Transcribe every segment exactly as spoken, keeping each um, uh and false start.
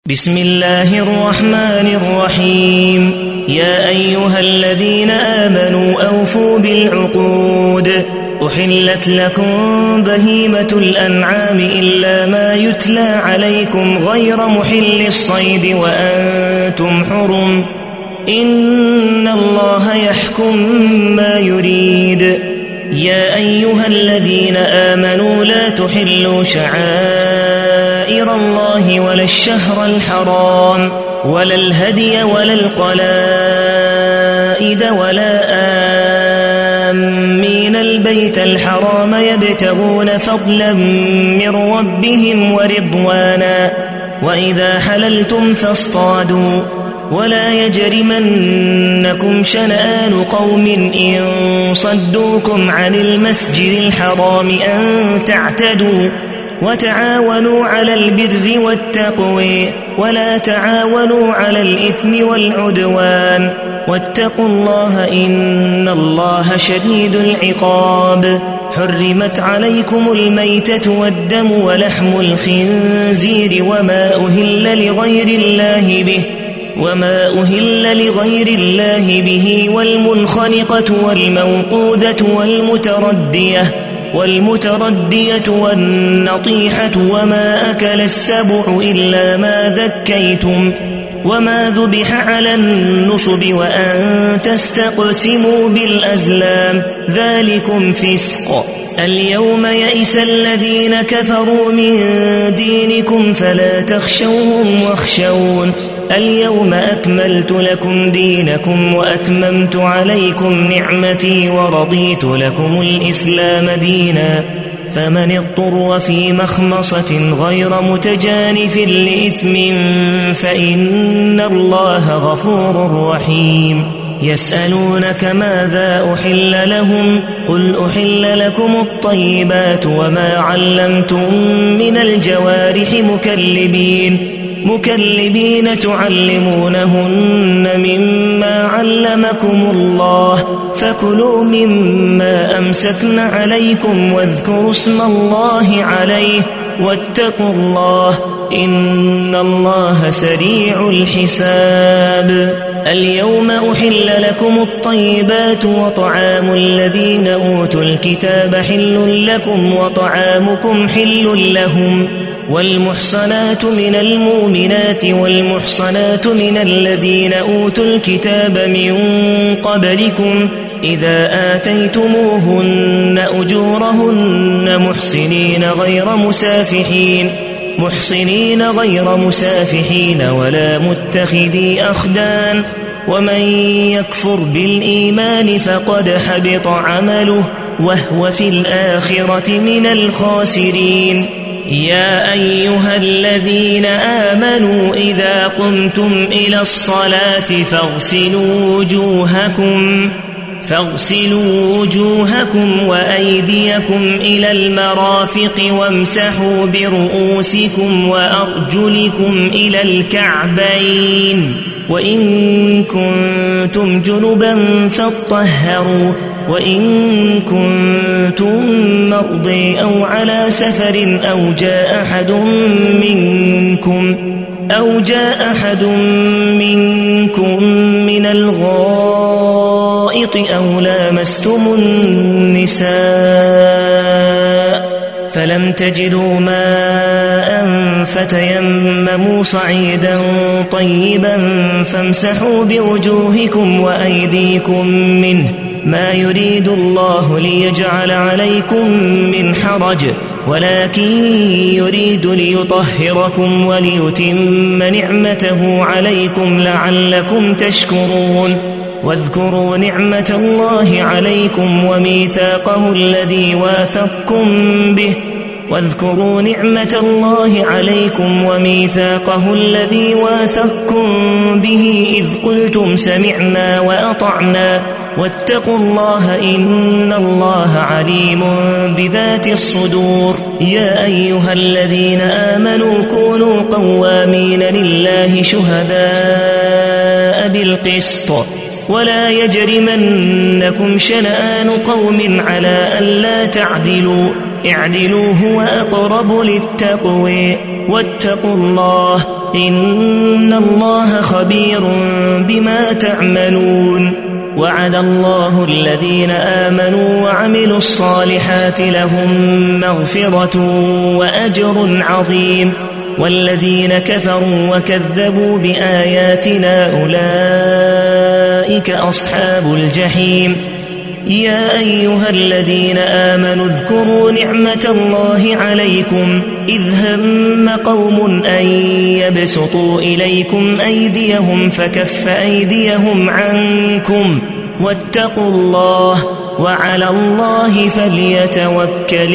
بسم الله الرحمن الرحيم يا أيها الذين آمنوا أوفوا بالعقود أحلت لكم بهيمة الأنعام إلا ما يتلى عليكم غير محل الصيد وأنتم حرم إن الله يحكم ما يريد يا أيها الذين آمنوا لا تحلوا شعائر الله ولا الشهر الحرام ولا الهدي ولا القلائد ولا آمين البيت الحرام يبتغون فضلا من ربهم ورضوانا وإذا حللتم فاصطادوا ولا يجرمنكم شنآن قوم إن صدوكم عن المسجد الحرام أن تعتدوا وتعاونوا على البر والتقوى ولا تعاونوا على الإثم والعدوان واتقوا الله إن الله شديد العقاب حرمت عليكم الميتة والدم ولحم الخنزير وما أهل لغير الله به وما أهل لغير الله به والمنخنقة والموقوذة والمتردية والمتردية والنطيحة وما أكل السبع إلا ما ذكيتم وما ذبح على النصب وأن تستقسموا بالأزلام ذلكم فسق اليوم يئس الذين كفروا من دينكم فلا تخشوهم واخشون اليوم أكملت لكم دينكم وأتممت عليكم نعمتي ورضيت لكم الإسلام دينا فمن اضطر في مخمصة غير متجانف لإثم فإن الله غفور رحيم يسألونك ماذا أحل لهم قل أحل لكم الطيبات وما علمتم من الجوارح مكلبين مكلبين تعلمونهن مما علمكم الله فكلوا مما أمسكن عليكم واذكروا اسم الله عليه واتقوا الله إن الله سريع الحساب اليوم أحل لكم الطيبات وطعام الذين أوتوا الكتاب حل لكم وطعامكم حل لهم والمحصنات من المؤمنات والمحصنات من الذين أوتوا الكتاب من قبلكم إذا آتيتموهن أجورهن محصنين غير مسافحين محصنين غير مسافحين ولا متخذي أخدان ومن يكفر بالإيمان فقد حبط عمله وهو في الآخرة من الخاسرين يا أيها الذين آمنوا إذا قمتم إلى الصلاة فاغسلوا وجوهكم فاغسلوا وجوهكم وأيديكم إلى المرافق وامسحوا برؤوسكم وأرجلكم إلى الكعبين وإن كنتم جنبا فاطهروا وإن كنتم مرضى أو على سفر أو جاء أحد منكم أو جاء أحد منكم من الغائط أو لامستم النساء فلم تجدوا ماء فتيمموا صعيدا طيبا فامسحوا بوجوهكم وأيديكم منه ما يريد الله ليجعل عليكم من حرج ولكن يريد ليطهركم وليتم نعمته عليكم لعلكم تشكرون واذكروا نعمة الله عليكم وميثاقه الذي واثقكم به واذكروا نعمة الله عليكم وميثاقه الذي واثقكم به إذ قلتم سمعنا وأطعنا واتقوا الله إن الله عليم بذات الصدور يا أيها الذين آمنوا كونوا قوامين لله شهداء بالقسط ولا يجرمنكم شنآن قوم على ألا تعدلوا اعدلوا هو أقرب للتقوى واتقوا الله إن الله خبير بما تعملون وعد الله الذين آمنوا وعملوا الصالحات لهم مغفرة وأجر عظيم والذين كفروا وكذبوا بآياتنا أولئك أصحاب الجحيم يا أيها الذين آمنوا اذكروا نعمة الله عليكم إذ هم قوم أن يبسطوا إليكم أيديهم فكف أيديهم عنكم واتقوا الله وعلى الله فليتوكل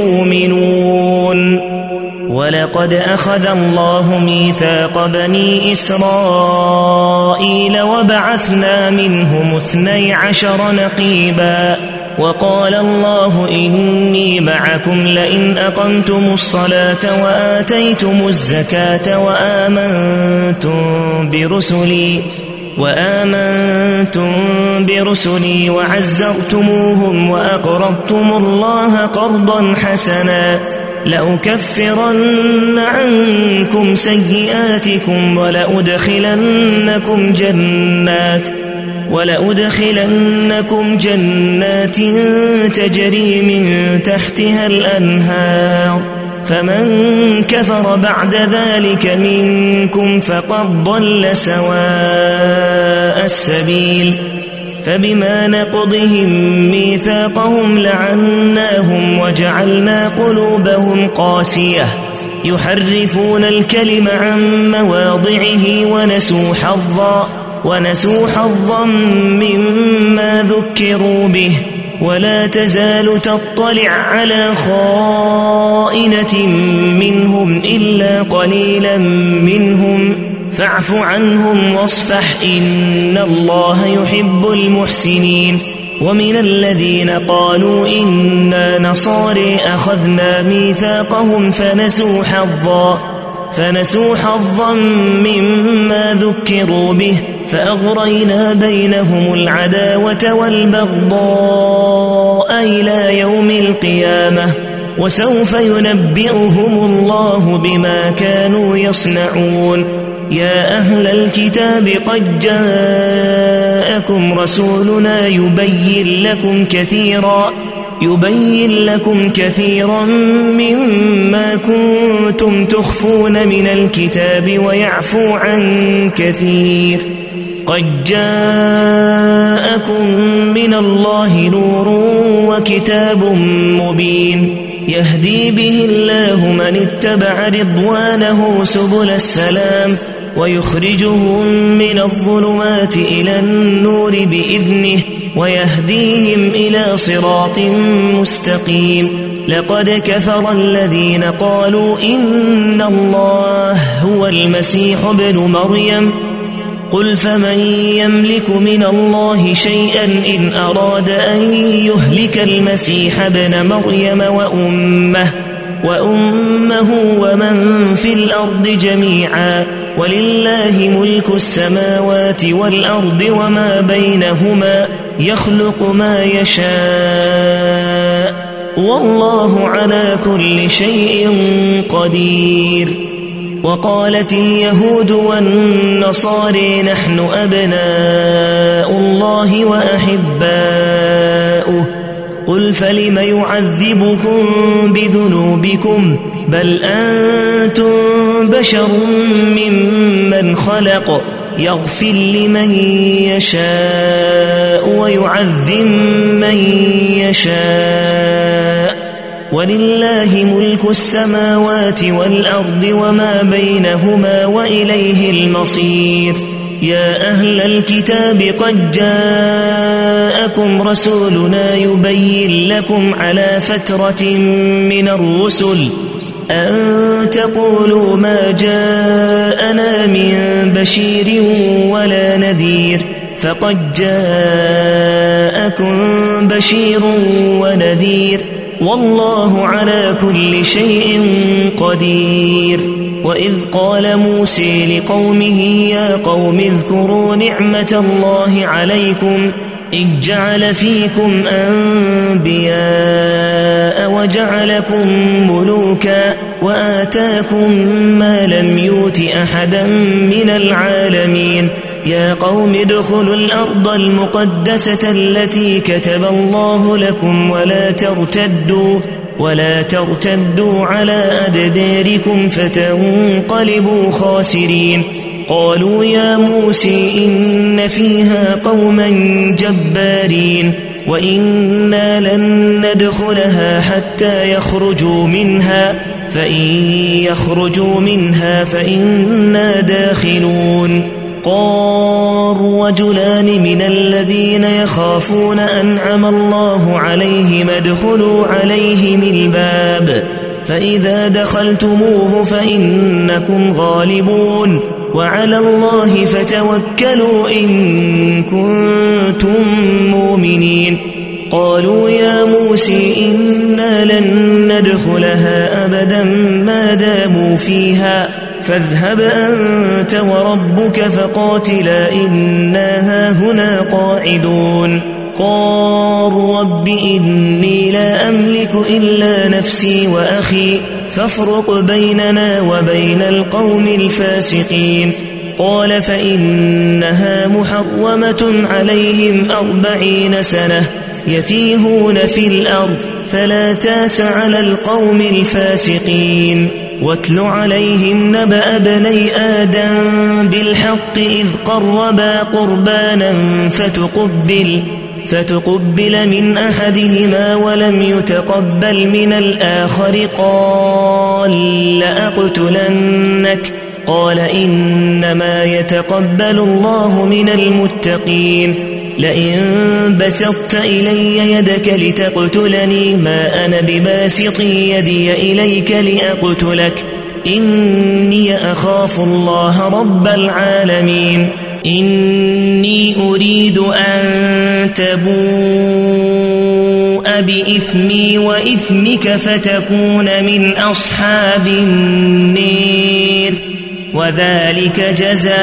المؤمنون ولقد أخذ الله ميثاق بني إسرائيل وبعثنا منهم اثني عشر نقيبا وقال الله إني معكم لئن أقمتم الصلاة وآتيتم الزكاة وآمنتم برسلي وآمنتم برسلي وعزرتموهم وأقرضتم الله قرضا حسنا لأكفرن عنكم سيئاتكم ولأدخلنكم جنات ولأدخلنكم جنات تجري من تحتها الأنهار فمن كفر بعد ذلك منكم فقد ضل سواء السبيل فبما نقضهم ميثاقهم لعناهم وجعلنا قلوبهم قاسية يحرفون الكلم عن مواضعه ونسوا حظا ونسوا حظا مما ذكروا به ولا تزال تطلع على خائنة منهم إلا قليلا منهم فاعف عنهم واصفح إن الله يحب المحسنين ومن الذين قالوا إنا نصارى أخذنا ميثاقهم فنسوا حظا فنسوا حظا مما ذكروا به فأغرينا بينهم العداوة والبغضاء إلى يوم القيامة وسوف ينبئهم الله بما كانوا يصنعون يا أهل الكتاب قد جاءكم رسولنا يبين لكم كثيرا يبين لكم كثيرا مما كنتم تخفون من الكتاب ويعفو عن كثير قد جاءكم من الله نور وكتاب مبين يهدي به الله من اتبع رضوانه سبل السلام ويخرجهم من الظلمات إلى النور بإذنه ويهديهم إلى صراط مستقيم لقد كفر الذين قالوا إن الله هو المسيح ابن مريم قل فمن يملك من الله شيئا إن أراد أن يهلك المسيح ابن مريم وأمه وأمه ومن في الأرض جميعا ولله ملك السماوات والأرض وما بينهما يخلق ما يشاء والله على كل شيء قدير وقالت اليهود والنصارى نحن أبناء الله وأحباؤه قل فلم يعذبكم بذنوبكم بل أنتم بشر ممن خلق يغفر لمن يشاء ويعذب من يشاء ولله ملك السماوات والأرض وما بينهما وإليه المصير يا أهل الكتاب قد جاءكم رسولنا يبين لكم على فترة من الرسل أن تقولوا ما جاءنا من بشير ولا نذير فقد جاءكم بشير ونذير والله على كل شيء قدير وإذ قال موسى لقومه يا قوم اذكروا نعمة الله عليكم إذ جعل فيكم أنبياء وجعلكم ملوكا وآتاكم ما لم يؤت أحدا من العالمين يا قوم ادخلوا الأرض المقدسة التي كتب الله لكم ولا ترتدوا ولا ترتدوا على أدباركم فتنقلبوا خاسرين قالوا يا موسى إن فيها قوما جبارين وإنا لن ندخلها حتى يخرجوا منها فإن يخرجوا منها فإنا داخلون قال رجلان من الذين يخافون أنعم الله عليهم ادخلوا عليهم الباب فإذا دخلتموه فإنكم غالبون وعلى الله فتوكلوا إن كنتم مؤمنين قالوا يا موسى إنا لن ندخلها أبدا ما داموا فيها فاذهب أنت وربك فقاتلا إنا هاهنا قاعدون قال رب إني لا أملك إلا نفسي وأخي فافرق بيننا وبين القوم الفاسقين قال فإنها محرمة عليهم أربعين سنة يتيهون في الأرض فلا تاس على القوم الفاسقين واتل عليهم نبأ بني آدم بالحق إذ قربا قربانا فتقبل فتقبل من أحدهما ولم يتقبل من الآخر قال لأقتلنك قال إنما يتقبل الله من المتقين لئن بسطت إلي يدك لتقتلني ما أنا بباسط يدي إليك لأقتلك إني أخاف الله رب العالمين إني أريد أن تبوء بإثمي وإثمك فتكون من أصحاب النير وذلك جزاء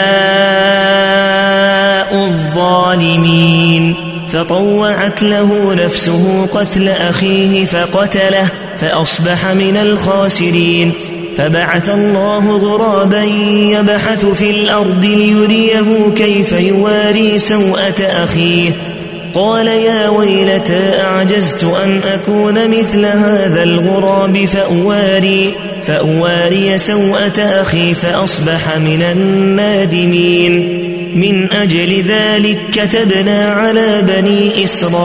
الظالمين فطوعت له نفسه قتل أخيه فقتله فأصبح من الخاسرين فبعث الله غرابا يبحث في الأرض ليريه كيف يواري سوءة أخيه قال يا ويلتى أعجزت أن أكون مثل هذا الغراب فأواري, فأواري سوءة أخي فأصبح من النادمين من أجل ذلك كتبنا على بني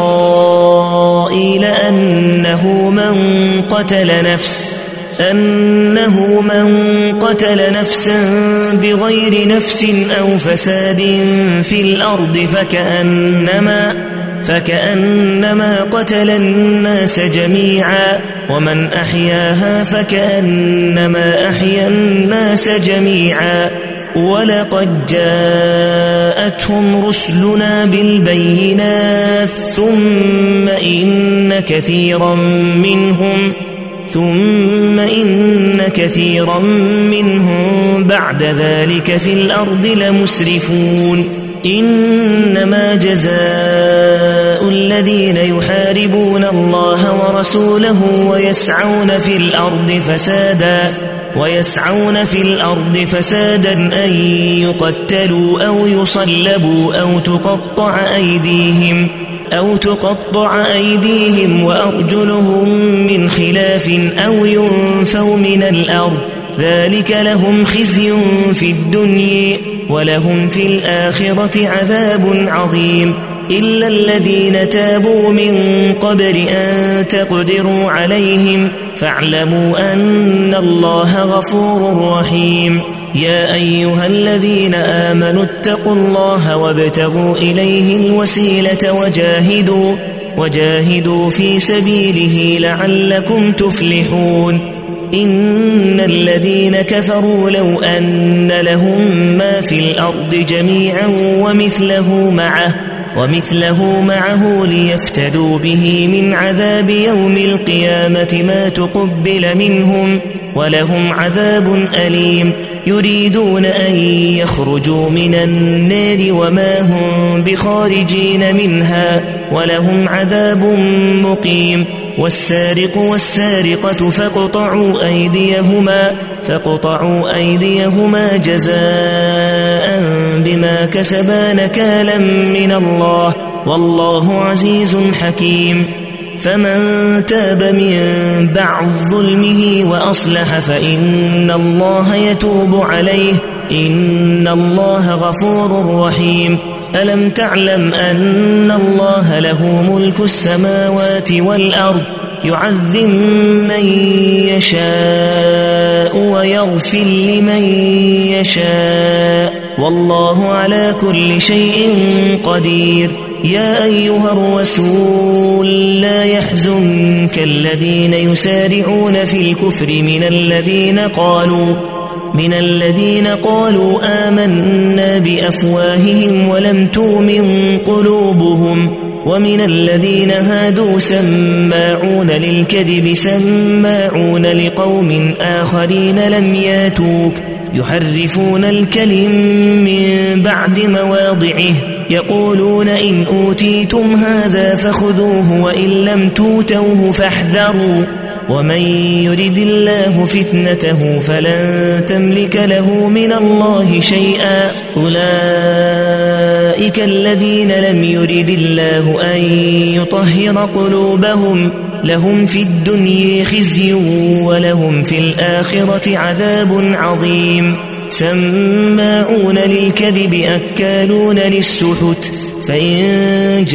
إسرائيل أنه من قتل نفس أنه من قتل نفسا بغير نفس أو فساد في الأرض فكأنما فكأنما قتل الناس جميعا ومن أحياها فكأنما أحيا الناس جميعا ولقد جاءتهم رسلنا بالبينات ثم إن كثيرا منهم ثم إن كثيرا منهم بعد ذلك في الأرض لمسرفون إنما جزاء الذين يحاربون الله ورسوله ويسعون في الأرض فسادا ويسعون في الأرض فسادا أن يقتلوا أو يصلبوا أو تقطع أيديهم أو تقطع أيديهم وأرجلهم من خلاف أو ينفوا من الأرض ذلك لهم خزي في الدنيا ولهم في الآخرة عذاب عظيم إلا الذين تابوا من قبل أن تقدروا عليهم فاعلموا أن الله غفور رحيم يا أيها الذين آمنوا اتقوا الله وابتغوا إليه الوسيلة وجاهدوا, وجاهدوا في سبيله لعلكم تفلحون إن الذين كفروا لو أن لهم ما في الأرض جميعا ومثله معه ومثله معه ليفتدوا به من عذاب يوم القيامة ما تقبل منهم ولهم عذاب أليم يريدون أن يخرجوا من النار وما هم بخارجين منها ولهم عذاب مقيم والسارق والسارقة فاقطعوا أيديهما فاقطعوا أيديهما جزاء بما كسبا نكالا من الله والله عزيز حكيم فمن تاب من بعد ظلمه وأصلح فإن الله يتوب عليه إن الله غفور رحيم ألم تعلم أن الله له ملك السماوات والأرض يعذب من يشاء ويغفر لمن يشاء والله على كل شيء قدير يا أيها الرسول لا يحزنك الذين يسارعون في الكفر من الذين قالوا من الذين قالوا آمنا بأفواههم ولم تؤمن قلوبهم ومن الذين هادوا سماعون للكذب سماعون لقوم آخرين لم ياتوك يحرفون الكلم من بعد مواضعه يقولون إن أوتيتم هذا فخذوه وإن لم توتوه فاحذروا ومن يرد الله فتنته فلن تملك له من الله شيئا أولئك الذين لم يرد الله أن يطهر قلوبهم لهم في الدنيا خزي ولهم في الآخرة عذاب عظيم سماعون للكذب أكالون للسحت فإن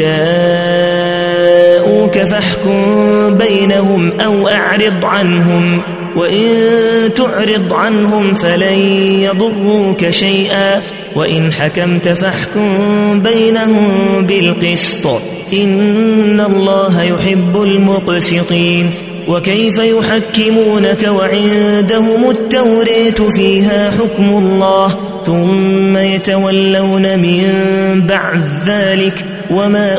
جاءوك فاحكم بينهم أو أعرض عنهم وإن تعرض عنهم فلن يضروك شيئا وإن حكمت فاحكم بينهم بالقسط إن الله يحب المقسطين وكيف يحكمونك وعندهم التوراة فيها حكم الله ثم يتولون من بعد ذلك وما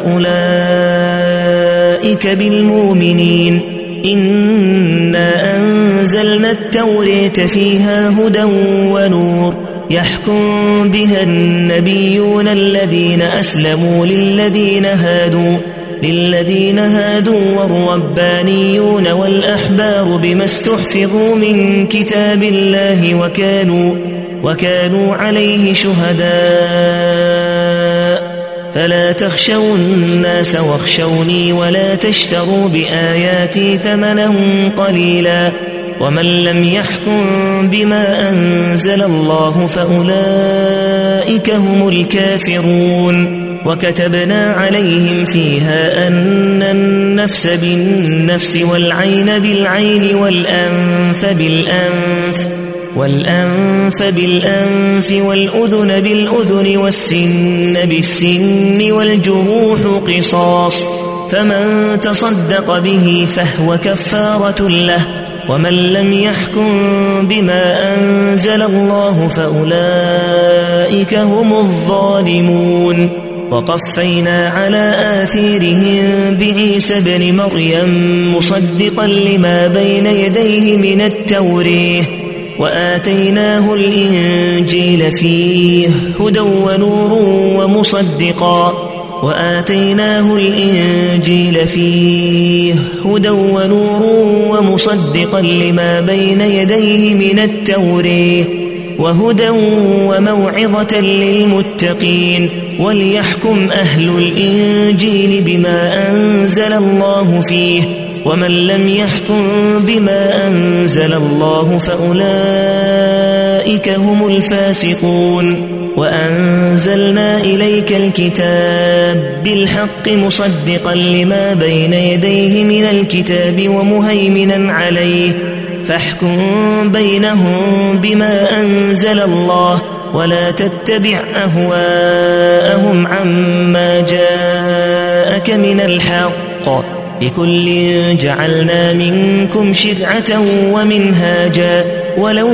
أولئك بالمؤمنين إنا أنزلنا التوراة فيها هدى ونور يحكم بها النبيون الذين أسلموا للذين هادوا للذين هادوا والربانيون والأحبار بما استحفظوا من كتاب الله وكانوا وكانوا عليه شهداء فلا تخشوا الناس واخشوني ولا تشتروا بآياتي ثمنا قليلا ومن لم يحكم بما أنزل الله فأولئك هم الكافرون وكتبنا عليهم فيها أن النفس بالنفس والعين بالعين والأنف بالأنف والأنف بالأنف والأذن بالأذن والسن بالسن والجروح قصاص فمن تصدق به فهو كفارة له ومن لم يحكم بما أنزل الله فأولئك هم الظالمون وقفينا على آثيرهم بعيسى بن مريم مصدقا لما بين يديه من التوراة وآتيناه الإنجيل فيه هدى ونور ومصدقا وآتيناه الإنجيل فيه هدى ونور ومصدقا لما بين يديه من التوراة وهدى وموعظة للمتقين وليحكم أهل الإنجيل بما أنزل الله فيه ومن لم يحكم بما أنزل الله فأولئك هم الفاسقون وأنزلنا إليك الكتاب بالحق مصدقا لما بين يديه من الكتاب ومهيمنا عليه فاحكم بينهم بما أنزل الله ولا تتبع أهواءهم عما جاءك من الحق لكل جعلنا منكم شرعة ومنهاجا ولو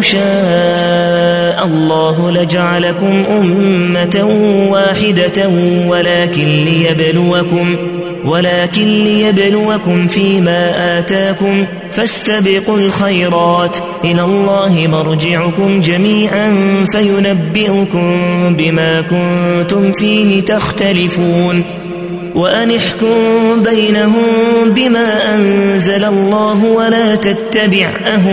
شاء الله لجعلكم أمة واحدة ولكن ليبلوكم ولكن ليبلوكم فيما آتاكم فاستبقوا الخيرات إلى الله مرجعكم جميعا فينبئكم بما كنتم فيه تختلفون وأن احكم بينهم بما أنزل الله ولا تتبع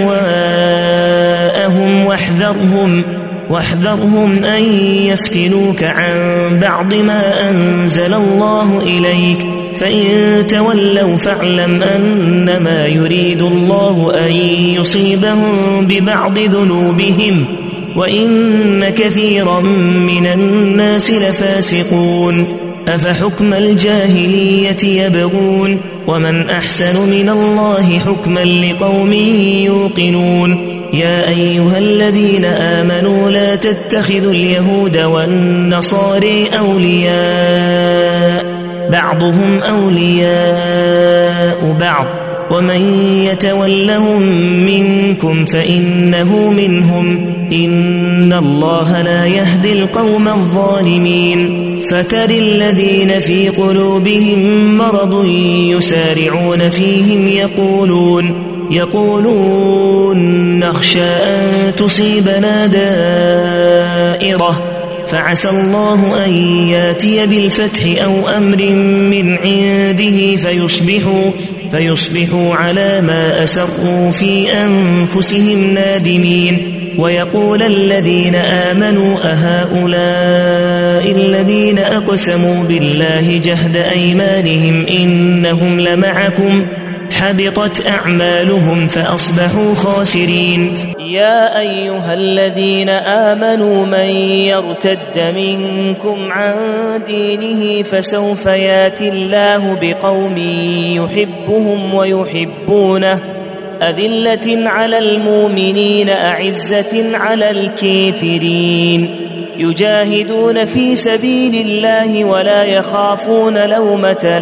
أهواءهم واحذرهم واحذرهم أن يفتنوك عن بعض ما أنزل الله إليك فإن تولوا فاعلم أنما يريد الله أن يصيبهم ببعض ذنوبهم وإن كثيرا من الناس لفاسقون أفحكم الجاهلية يبغون ومن أحسن من الله حكما لقوم يوقنون يا أيها الذين آمنوا لا تتخذوا اليهود والنصارى أولياء بعضهم أولياء بعض ومن يتولهم منكم فإنه منهم إن الله لا يهدي القوم الظالمين فتر الذين في قلوبهم مرض يسارعون فيهم يقولون يقولون نخشى أن تصيبنا دائرة فعسى الله أن ياتي بالفتح أو أمر من عنده فيصبحوا, فيصبحوا على ما أسروا في أنفسهم نادمين ويقول الذين آمنوا أهؤلاء الذين أقسموا بالله جهد أيمانهم إنهم لمعكم حبطت أعمالهم فأصبحوا خاسرين يا أيها الذين آمنوا من يرتد منكم عن دينه فسوف ياتي الله بقوم يحبهم ويحبونه أذلة على المؤمنين أعزة على الكافرين يجاهدون في سبيل الله ولا يخافون لومة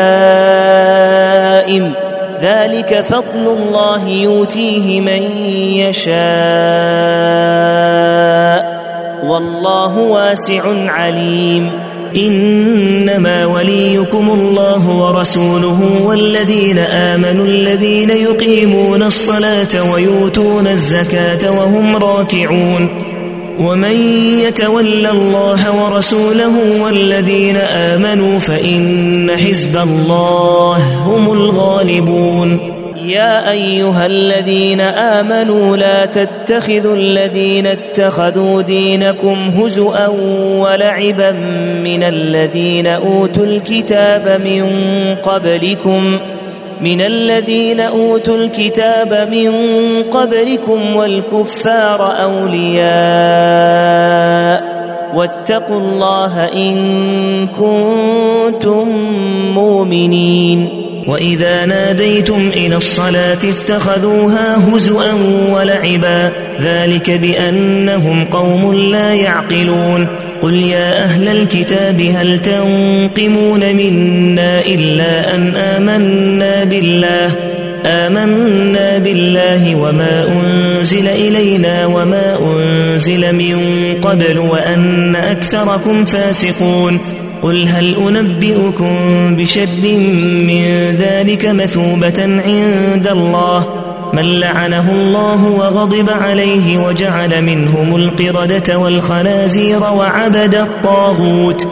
لائم ذلك فضل الله يؤتيه من يشاء والله واسع عليم إنما وليكم الله ورسوله والذين آمنوا الذين يقيمون الصلاة ويؤتون الزكاة وهم راكعون ومن يتولى الله ورسوله والذين آمنوا فإن حزب الله هم الغالبون يا أيها الذين آمنوا لا تتخذوا الذين اتخذوا دينكم هزؤا ولعبا من الذين أوتوا الكتاب من قبلكم من الذين أوتوا الكتاب من قبلكم والكفار أولياء واتقوا الله إن كنتم مؤمنين وإذا ناديتم إلى الصلاة اتخذوها هزؤا ولعبا ذلك بأنهم قوم لا يعقلون قل يا أهل الكتاب هل تنقمون منا إلا أن آمنا بالله آمنا بالله وما أنزل إلينا وما أنزل من قبل وأن أكثركم فاسقون قل هل أنبئكم بشر من ذلك مثوبة عند الله من لعنه الله وغضب عليه وجعل منهم القردة والخنازير وعبد الطاغوت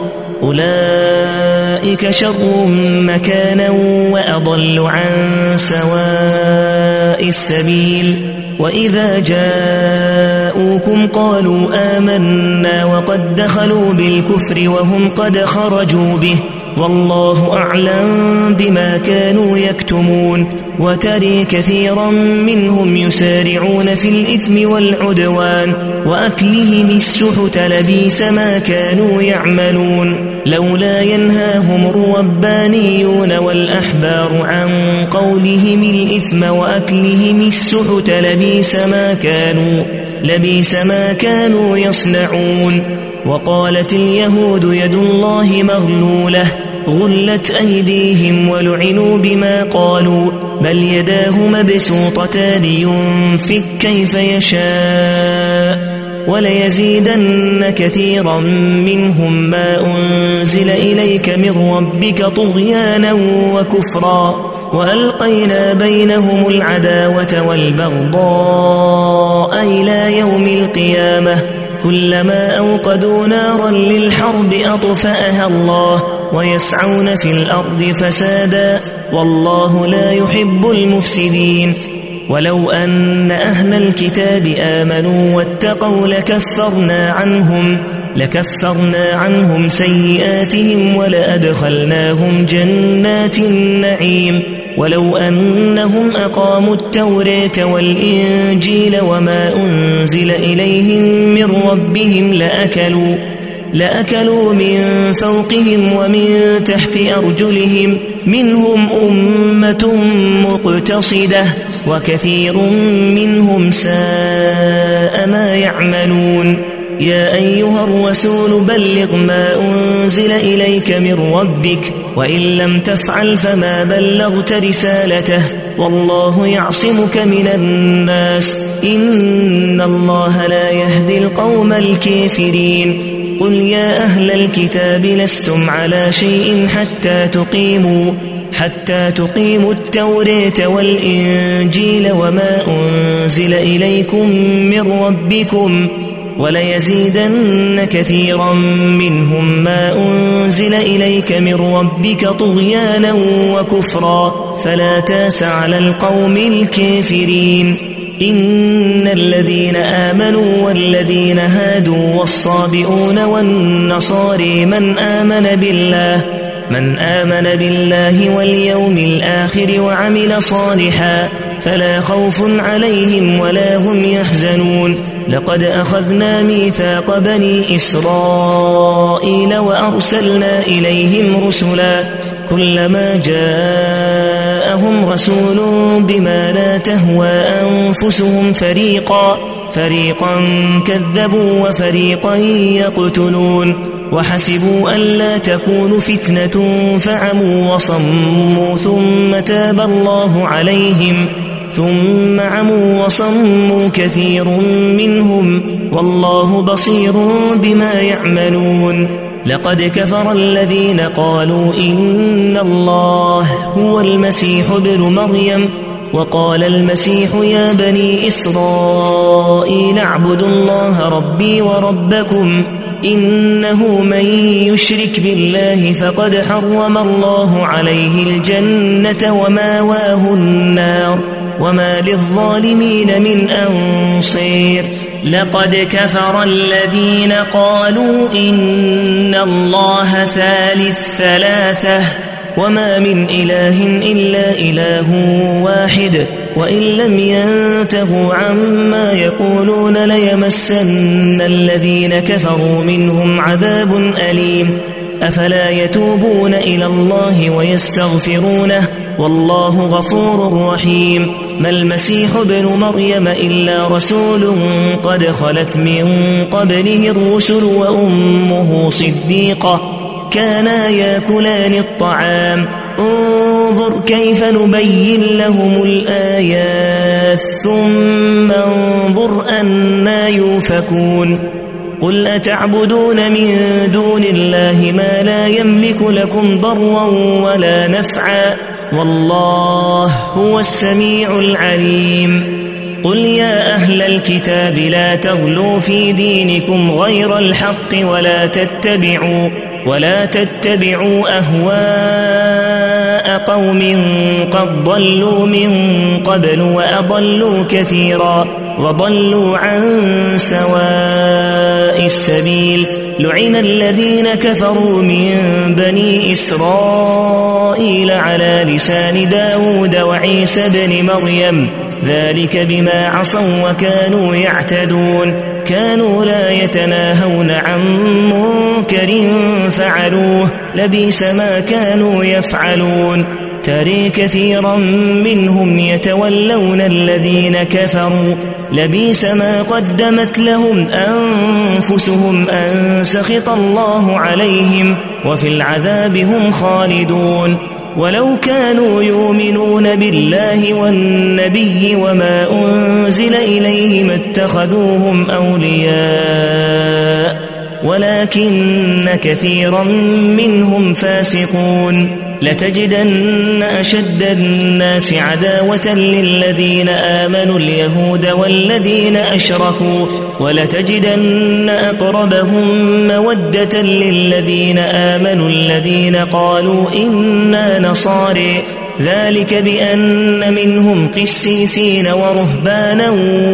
أولئك شر مكانا وأضل عن سواء السبيل وإذا جاءوكم قالوا آمنا وقد دخلوا بالكفر وهم قد خرجوا به والله أعلم بما كانوا يكتمون وتري كثيرا منهم يسارعون في الإثم والعدوان وأكلهم السحت لبيس ما كانوا يعملون لولا ينهاهم الربانيون والأحبار عن قولهم الإثم وأكلهم السحت لبيس ما كانوا, لبيس ما كانوا يصنعون وقالت اليهود يد الله مغلولة غلت أيديهم ولعنوا بما قالوا بل يداه مبسوطتان ينفق كيف يشاء وليزيدن كثيرا منهم ما أنزل إليك من ربك طغيانا وكفرا وألقينا بينهم العداوة والبغضاء إلى يوم القيامة كلما أوقدوا نارا للحرب أطفأها الله ويسعون في الأرض فسادا والله لا يحب المفسدين ولو أن أهل الكتاب آمنوا واتقوا لكفرنا عنهم لكفرنا عنهم سيئاتهم ولأدخلناهم جنات النعيم ولو أنهم أقاموا التوراة والإنجيل وما أنزل إليهم من ربهم لأكلوا لأكلوا من فوقهم ومن تحت أرجلهم منهم أمة مقتصدة وكثير منهم ساء ما يعملون يا أيها الرسول بلغ ما أنزل إليك من ربك وإن لم تفعل فما بلغت رسالته والله يعصمك من الناس إن الله لا يهدي القوم الكافرين قل يا أهل الكتاب لستم على شيء حتى تقيموا حتى تقيموا التوراة والإنجيل وما أنزل إليكم من ربكم وليزيدن كثيرا منهم ما أنزل إليك من ربك طغيانا وكفرا فلا تاس على القوم الكافرين إن الذين آمنوا والذين هادوا والصابئون والنصاري من آمن بالله من آمن بالله واليوم الآخر وعمل صالحا فلا خوف عليهم ولا هم يحزنون لقد أخذنا ميثاق بني إسرائيل وأرسلنا إليهم رسلا كلما جاءهم رسول بما لا تهوى أنفسهم فريقا فريقا كذبوا وفريقا يقتلون وحسبوا ألا تكون فتنة فعموا وصموا ثم تاب الله عليهم ثم عموا وصموا كثير منهم والله بصير بما يعملون لقد كفر الذين قالوا إن الله هو المسيح ابن مريم وقال المسيح يا بني إسرائيل اعبدوا الله ربي وربكم إنه من يشرك بالله فقد حرم الله عليه الجنة وماواه النار وما للظالمين من أنصير لقد كفر الذين قالوا إن الله ثالث ثلاثة وما من إله إلا إله واحد وإن لم ينتهوا عما يقولون ليمسن الذين كفروا منهم عذاب أليم أفلا يتوبون إلى الله ويستغفرونه والله غفور رحيم ما المسيح ابن مريم إلا رسول قد خلت من قبله الرسل وأمه صديقة كانا ياكلان الطعام انظر كيف نبين لهم الآيات ثم انظر أنا يوفكون قل أتعبدون من دون الله ما لا يملك لكم ضرا ولا نفعا والله هو السميع العليم قل يا أهل الكتاب لا تغلوا في دينكم غير الحق ولا تتبعوا ولا تتبعوا أهواء قوم قد ضلوا من قبل وأضلوا كثيرا وضلوا عن سواء السبيل لعن الذين كفروا من بني إسرائيل على لسان داود وعيسى بن مريم ذلك بما عصوا وكانوا يعتدون كانوا لا يتناهون عن منكر فعلوه لبئس ما كانوا يفعلون ترى كثيرا منهم يتولون الذين كفروا لبئس ما قدمت لهم أنفسهم أن سخط الله عليهم وفي العذاب هم خالدون ولو كانوا يؤمنون بالله والنبي وما أنزل إليه ما اتخذوهم أولياء ولكن كثيرا منهم فاسقون لتجدن أشد الناس عداوة للذين آمنوا اليهود والذين أشركوا ولتجدن أقربهم مودة للذين آمنوا الذين قالوا إنا نصارى ذلك بأن منهم قسيسين ورهبانا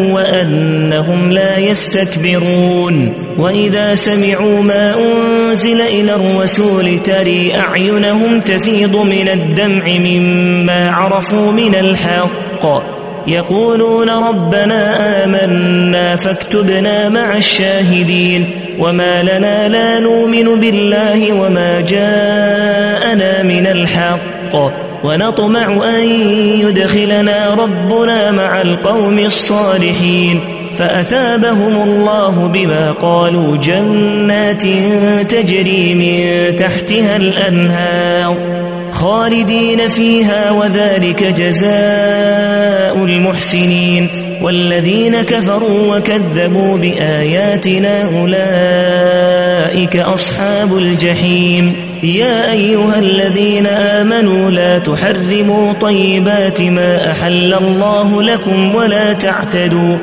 وأنهم لا يستكبرون وإذا سمعوا ما أنزل إلى الرسول ترى أعينهم تفيض من الدمع مما عرفوا من الحق يقولون ربنا آمنا فاكتبنا مع الشاهدين وما لنا لا نؤمن بالله وما جاءنا من الحق ونطمع أن يدخلنا ربنا مع القوم الصالحين فأثابهم الله بما قالوا جنات تجري من تحتها الأنهار خالدين فيها وذلك جزاء المحسنين والذين كفروا وكذبوا بآياتنا أولئك أصحاب الجحيم يا أيها الذين آمنوا لا تحرموا طيبات ما أحل الله لكم ولا تعتدوا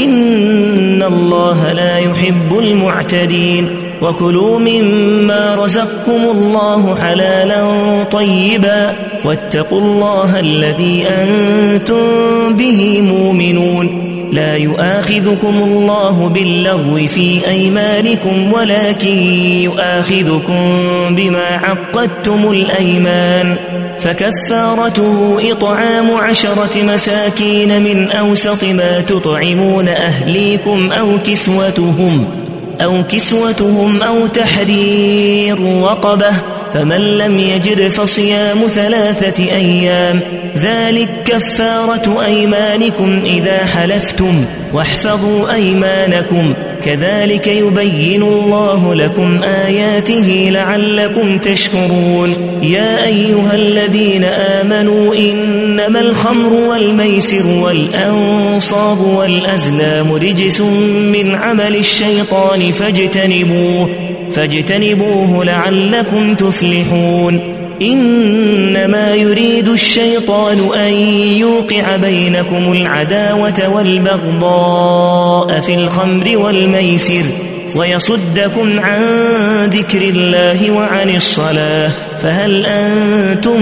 إن الله لا يحب المعتدين وكلوا مما رزقكم الله حلالا طيبا واتقوا الله الذي أنتم به مؤمنون لا يؤاخذكم الله باللغو في أيمانكم ولكن يؤاخذكم بما عقدتم الأيمان فكفارته إطعام عشرة مساكين من أوسط ما تطعمون أهليكم أو كسوتهم أو كسوتهم أو تحرير رقبة فمن لم يجد فصيام ثلاثة أيام ذلك كفارة أيمانكم إذا حلفتم واحفظوا أيمانكم كذلك يبين الله لكم آياته لعلكم تشكرون يا أيها الذين آمنوا إنما الخمر والميسر والأنصاب والأزلام رجس من عمل الشيطان فاجتنبوه فاجتنبوه لعلكم تفلحون إنما يريد الشيطان أن يوقع بينكم العداوة والبغضاء في الخمر والميسر ويصدكم عن ذكر الله وعن الصلاة فهل أنتم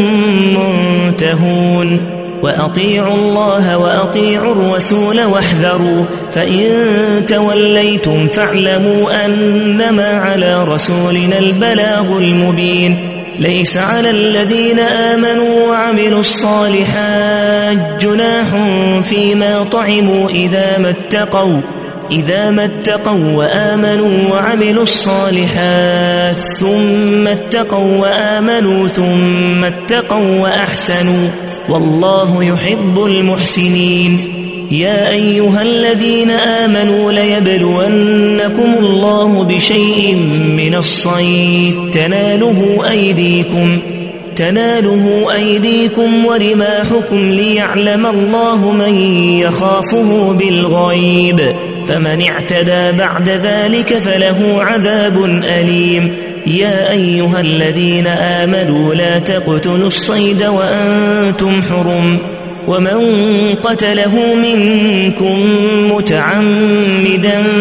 منتهون وأطيعوا الله وأطيعوا الرسول واحذروا فإن توليتم فاعلموا أنما على رسولنا البلاغ المبين ليس على الذين آمنوا وعملوا الصالحات جناح فيما طعموا إذا ما اتقوا إذا ما اتقوا وآمنوا وعملوا الصالحات ثم اتقوا وآمنوا ثم اتقوا وأحسنوا والله يحب المحسنين يا أيها الذين آمنوا ليبلونكم الله بشيء من الصيد تناله أيديكم تناله أيديكم ورماحكم ليعلم الله من يخافه بالغيب فمن اعتدى بعد ذلك فله عذاب أليم يا أيها الذين آمنوا لا تقتلوا الصيد وأنتم حرم ومن قتله منكم متعمدا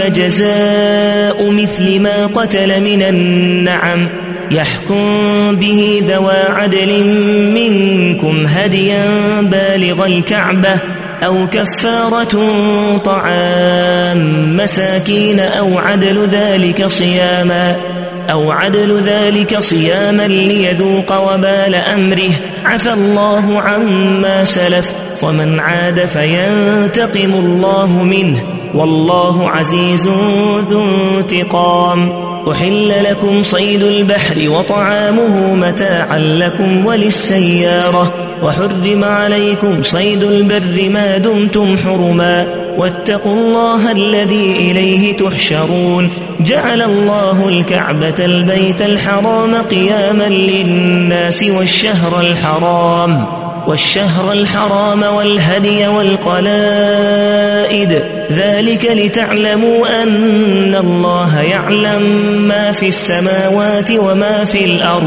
فجزاء مثل ما قتل من النعم يحكم به ذوى عدل منكم هديا بالغ الكعبة أو كفارة طعام مساكين أو عدل ذلك صياما أو عدل ذلك صياما ليذوق وبال أمره عفى الله عما سلف ومن عاد فينتقم الله منه والله عزيز ذو انتقام أحل لكم صيد البحر وطعامه متاعا لكم وللسيارة وحرم عليكم صيد البر ما دمتم حرما واتقوا الله الذي إليه تحشرون جعل الله الكعبة البيت الحرام قياما للناس والشهر الحرام والشهر الحرام والهدي والقلائد ذلك لتعلموا أن الله يعلم ما في السماوات وما في الأرض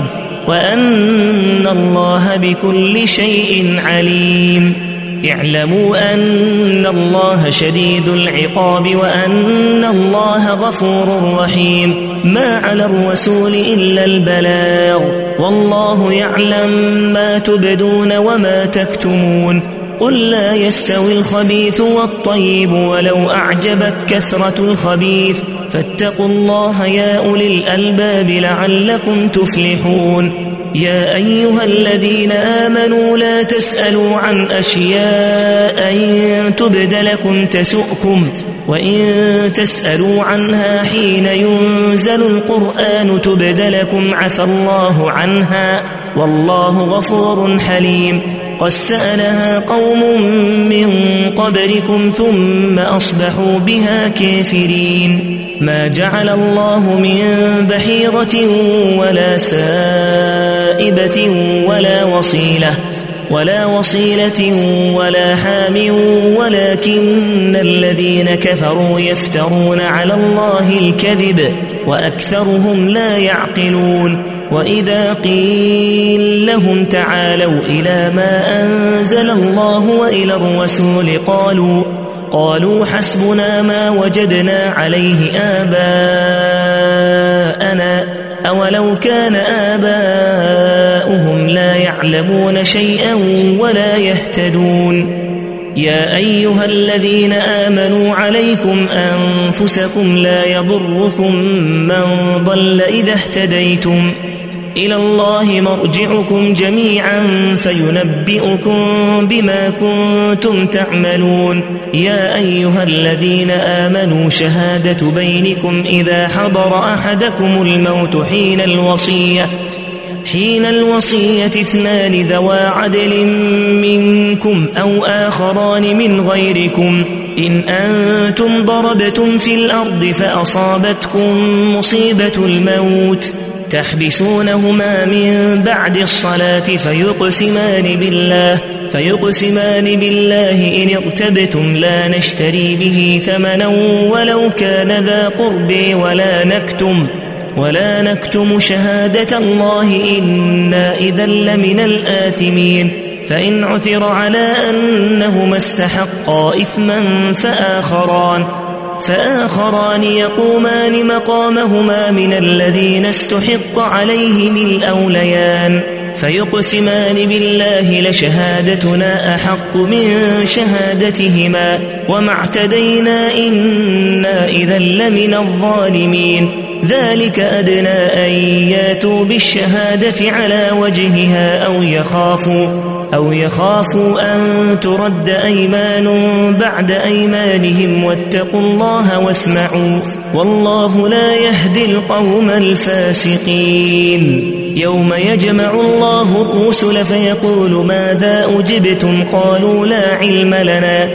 وأن الله بكل شيء عليم. اعلموا أن الله شديد العقاب وأن الله غفور رحيم. ما على الرسول إلا البلاغ، والله يعلم ما تبدون وما تكتمون. قل لا يستوي الخبيث والطيب ولو أعجبك كثرة الخبيث، فاتقوا الله يا أولي الألباب لعلكم تفلحون. يا أيها الذين آمنوا لا تسألوا عن أشياء إن تبد لكم تسؤكم، وإن تسألوا عنها حين ينزل القرآن تبد لكم عفى الله عنها، والله غفور حليم. قد سألها قوم من قبلكم ثم أصبحوا بها كافرين. ما جعل الله من بحيرة ولا سائبة ولا وصيلة ولا وصيلة ولا حام، ولكن الذين كفروا يفترون على الله الكذب وأكثرهم لا يعقلون. وإذا قيل لهم تعالوا إلى ما أنزل الله وإلى الرسول قالوا قالوا حسبنا ما وجدنا عليه آباءنا أولو كان آباؤهم لا يعلمون شيئا ولا يهتدون. يا أيها الذين آمنوا عليكم أنفسكم لا يضركم من ضل إذا اهتديتم، إلى الله مرجعكم جميعا فينبئكم بما كنتم تعملون. يا أيها الذين آمنوا شهادة بينكم إذا حضر أحدكم الموت حين الوصية حين الوصية اثنان ذوى عدل منكم أو آخران من غيركم إن أنتم ضربتم في الأرض فأصابتكم مصيبة الموت تحبسونهما من بعد الصلاة فيقسمان بالله فيقسمان بالله إن ارتبتم لا نشتري به ثمنا ولو كان ذا قرب ولا نكتم ولا نكتم شهادة الله إنا إذا لمن الآثمين. فإن عثر على أنهما استحقا إثما فآخران فآخران يقومان مقامهما من الذين استحق عليهم الأوليان فيقسمان بالله لشهادتنا أحق من شهادتهما وما اعتدينا إنا إذا لمن الظالمين. ذلك أدنى أن ياتوا بالشهادة على وجهها أو يخافوا أو يخافوا أن ترد أيمان بعد أيمانهم واتقوا الله واسمعوا والله لا يهدي القوم الفاسقين. يوم يجمع الله الرسل فيقول ماذا أجبتم قالوا لا علم لنا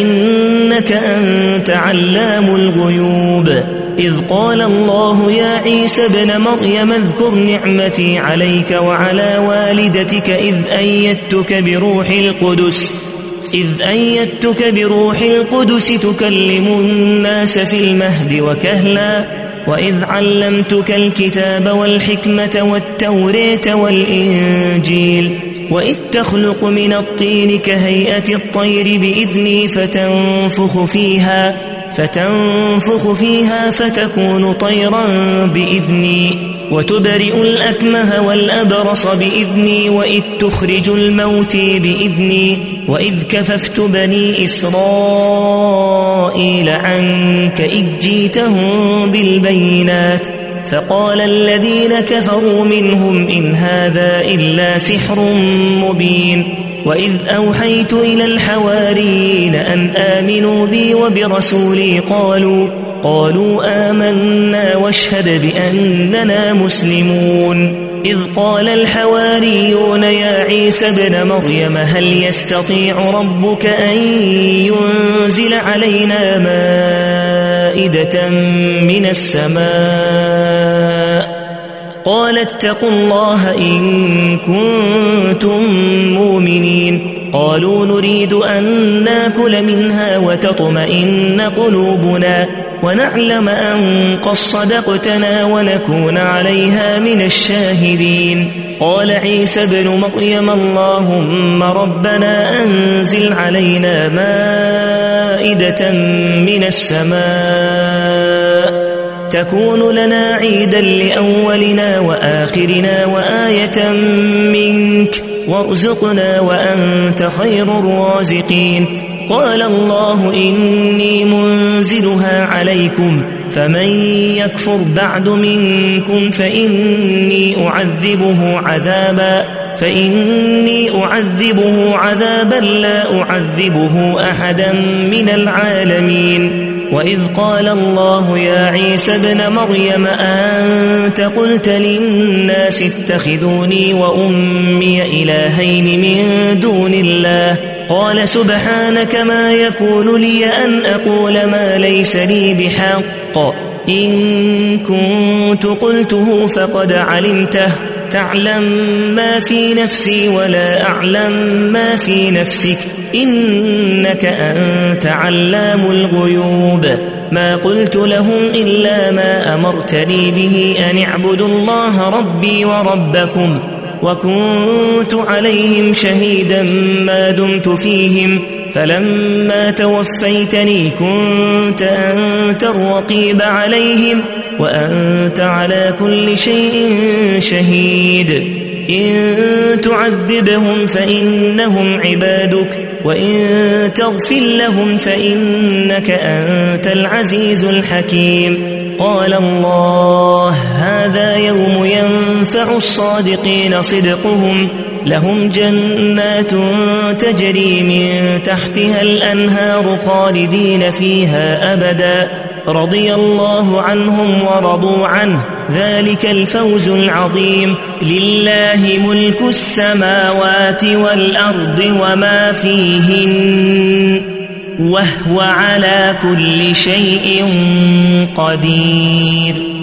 إنك أنت علام الغيوب. إذ قال الله يا عيسى ابن مريم اذكر نعمتي عليك وعلى والدتك إذ أيدتك بروح القدس إذ أيدتك بروح القدس تكلم الناس في المهد وكهلا وإذ علمتك الكتاب والحكمة والتوراة والإنجيل وإذ تخلق من الطين كهيئة الطير بإذني فتنفخ فيها فتنفخ فيها فتكون طيرا بإذني وتبرئ الأكمه والأبرص بإذني وإذ تخرج الموت بإذني وإذ كففت بني إسرائيل عنك إذ جيتهم بالبينات فقال الذين كفروا منهم إن هذا إلا سحر مبين. وإذ أوحيت إلى الحواريين أن آمنوا بي وبرسولي قالوا قالوا آمنا واشهد بأننا مسلمون. إذ قال الحواريون يا عيسى ابن مريم هل يستطيع ربك أن ينزل علينا مائدة من السماء قال اتقوا الله إن كنتم مؤمنين. قالوا نريد أن ناكل منها وتطمئن قلوبنا ونعلم أن قد صدقتنا ونكون عليها من الشاهدين. قال عيسى ابن مريم اللهم ربنا أنزل علينا مائدة من السماء تكون لنا عيدا لأولنا وآخرنا وآية منك وارزقنا وأنت خير الرازقين. قال الله إني منزلها عليكم فمن يكفر بعد منكم فإني أعذبه عذابا فإني أعذبه عذابا لا أعذبه أحدا من العالمين. وإذ قال الله يا عيسى ابن مريم أنت قلت للناس اتخذوني وأمي إلهين من دون الله قال سبحانك ما يكون لي أن أقول ما ليس لي بحق إن كنت قلته فقد علمته تعلم ما في نفسي ولا أعلم ما في نفسك إنك أنت علام الغيوب. ما قلت لهم إلا ما أمرتني به أن اعبدوا الله ربي وربكم وكنت عليهم شهيدا ما دمت فيهم فلما توفيتني كنت أنت الرقيب عليهم وأنت على كل شيء شهيد. إن تعذبهم فإنهم عبادك وإن تغفر لهم فإنك أنت العزيز الحكيم. قال الله هذا يوم ينفع الصادقين صدقهم لهم جنات تجري من تحتها الأنهار خالدين فيها أبدا رضي الله عنهم ورضوا عنه ذلك الفوز العظيم. لله ملك السماوات والأرض وما فيهن وهو على كل شيء قدير.